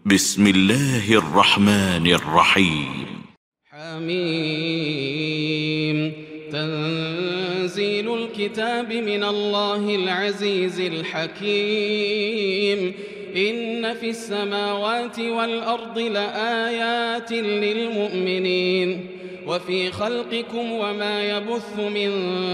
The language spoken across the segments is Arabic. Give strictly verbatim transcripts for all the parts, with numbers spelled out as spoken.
بسم الله الرحمن الرحيم. حميم. تنزيل الكتاب من الله العزيز الحكيم. إن في السماوات والأرض لآيات للمؤمنين وفي خلقكم وما يبث من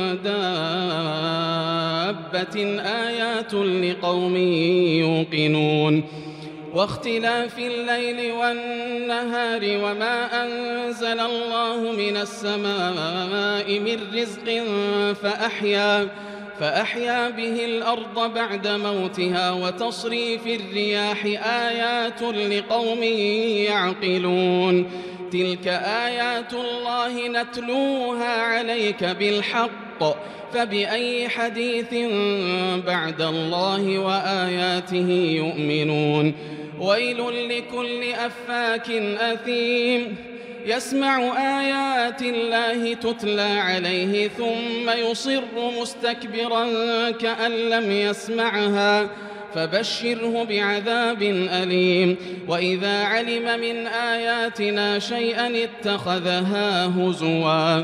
دابة آيات لقوم يوقنون. واختلاف الليل والنهار وما أنزل الله من السماء من رزق فأحيا فأحيا به الأرض بعد موتها وتصريف الرياح آيات لقوم يعقلون. تلك آيات الله نتلوها عليك بالحق فبأي حديث بعد الله وآياته يؤمنون. ويل لكل أفاك أثيم يسمع آيات الله تتلى عليه ثم يصر مستكبرا كأن لم يسمعها فبشره بعذاب أليم. وإذا علم من آياتنا شيئا اتخذها هزوا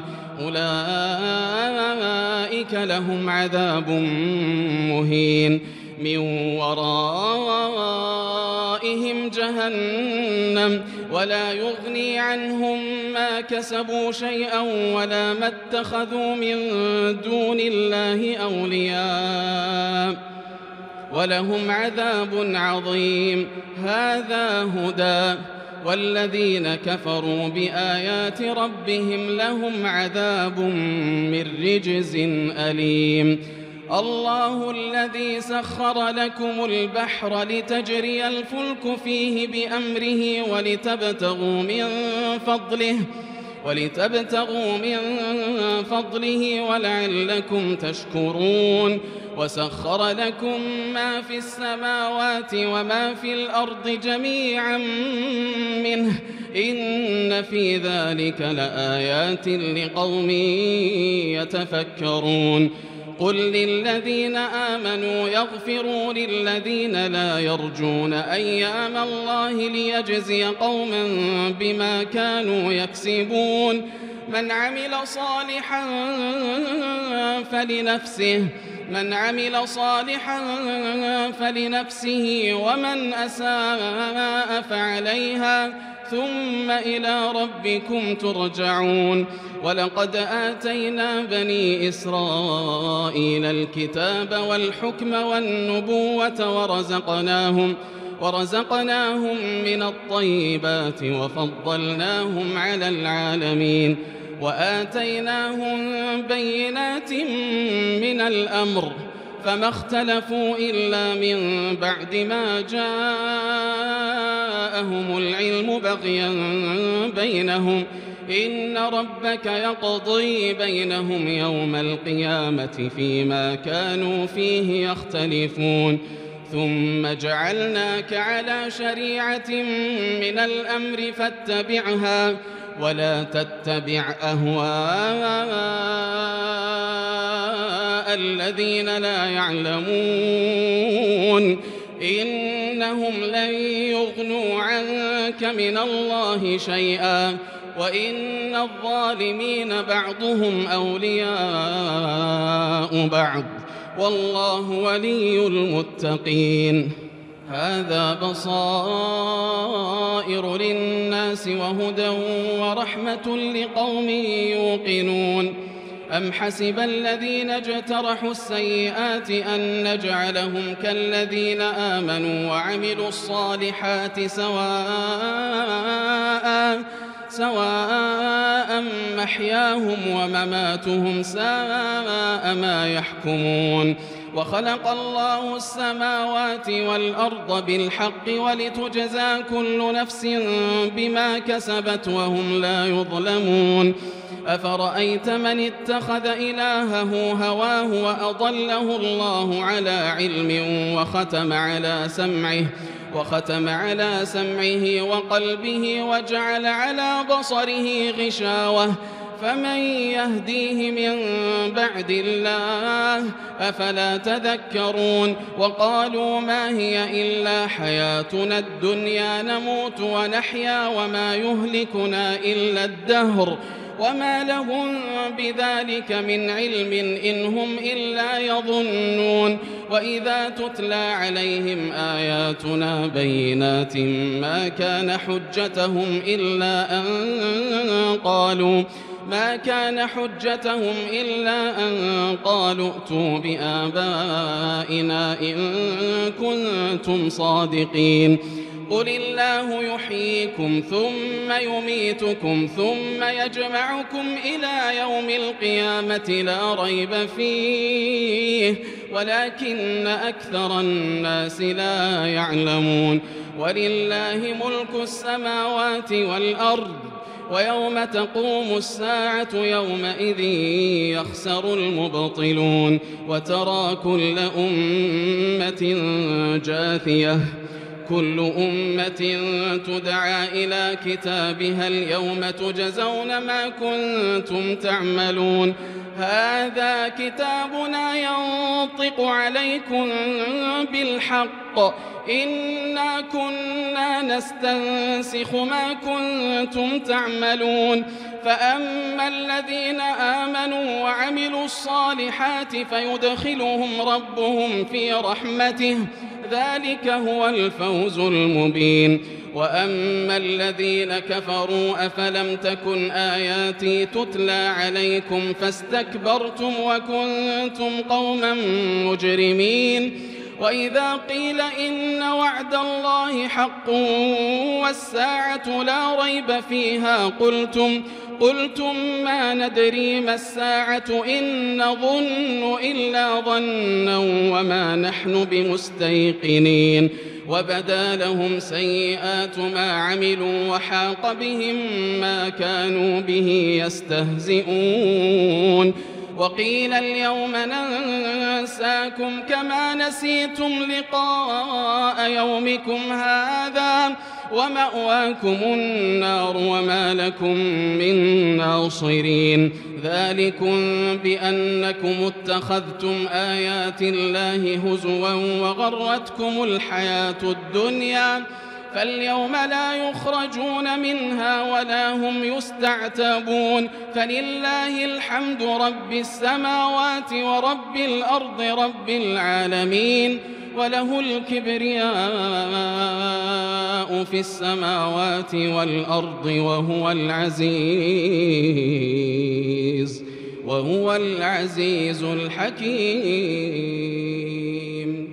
أولئك لهم عذاب مهين من ورائهم جهنم ولا يغني عنهم ما كسبوا شيئا ولا ما اتخذوا من دون الله أولياء ولهم عذاب عظيم. هذا هدى والذين كفروا بآيات ربهم لهم عذاب من رجز أليم. الله الذي سخر لكم البحر لتجري الفلك فيه بأمره ولتبتغوا من فضله ولتبتغوا من فضله ولعلكم تشكرون. وسخر لكم ما في السماوات وما في الأرض جميعا منه إن في ذلك لآيات لقوم يتفكرون. قل للذين آمنوا يغفروا للذين لا يرجون أيام الله ليجزي قوما بما كانوا يكسبون. من عمل صالحا فلنفسه من عمل صالحا فلنفسه ومن أساء فعليها ثم إلى ربكم ترجعون. ولقد آتينا بني إسرائيل الكتاب والحكم والنبوة ورزقناهم ورزقناهم من الطيبات وفضلناهم على العالمين وآتيناهم بينات من الأمر فما اختلفوا إلا من بعد ما جاءهم العلم بغيا بينهم إن ربك يقضي بينهم يوم القيامة فيما كانوا فيه يختلفون. ثم جعلناك على شريعة من الأمر فاتبعها ولا تتبع أهواء الذين لا يعلمون إنهم لن يغنوا عنك من الله شيئا وإن الظالمين بعضهم أولياء بعض والله ولي المتقين. هذا بصائر للناس وهدى ورحمة لقوم يوقنون. أم حسب الذين اجترحوا السيئات أن نجعلهم كالذين آمنوا وعملوا الصالحات سواء سواء محياهم ومماتهم ساء ما يحكمون. وخلق الله السماوات والأرض بالحق ولتجزى كل نفس بما كسبت وهم لا يظلمون. أفرأيت من اتخذ إلهه هواه وأضله الله على علم وختم على سمعه وختم على سمعه وقلبه وجعل على بصره غشاوة أفمن يهديه من بعد الله أفلا تذكرون وقالوا ما هي إلا حياتنا الدنيا نموت ونحيا وما يهلكنا إلا الدهر وما لهم بذلك من علم إن هم إلا يظنون وإذا تتلى عليهم آياتنا بينات ما كان حجتهم إلا أن قالوا ما كان حجتهم إلا أن قالوا ائتوا بآبائنا إن كنتم صادقين قل الله يحييكم ثم يميتكم ثم يجمعكم إلى يوم القيامة لا ريب فيه ولكن أكثر الناس لا يعلمون ولله ملك السماوات والأرض ويوم تقوم الساعة يومئذ يخسر المبطلون وترى كل أمة جاثية كل أمة تدعى إلى كتابها اليوم تجزون ما كنتم تعملون هذا كتابنا ينطق عليكم بالحق إنا كنا نستنسخ ما كنتم تعملون فأما الذين آمنوا وعملوا الصالحات فيدخلهم ربهم في رحمته ذلك هو الفوز المبين وأما الذين كفروا أفلم تكن آياتي تتلى عليكم فاستكبرتم وكنتم قوما مجرمين وإذا قيل إن وعد الله حق والساعة لا ريب فيها قلتم قلتم ما ندري ما الساعة إن نظن إلا ظنا وما نحن بمستيقنين وبدا لهم سيئات ما عملوا وحاق بهم ما كانوا به يستهزئون وقيل اليوم ننساكم كما نسيتم لقاء يومكم هذا ومأواكم النار وما لكم من ناصرين ذلكم بأنكم اتخذتم آيات الله هزوا وغرتكم الحياة الدنيا فاليوم لا يخرجون منها ولا هم يستعتبون فلله الحمد رب السماوات ورب الأرض رب العالمين وله الكبرياء في السماوات والأرض وهو العزيز وهو العزيز الحكيم.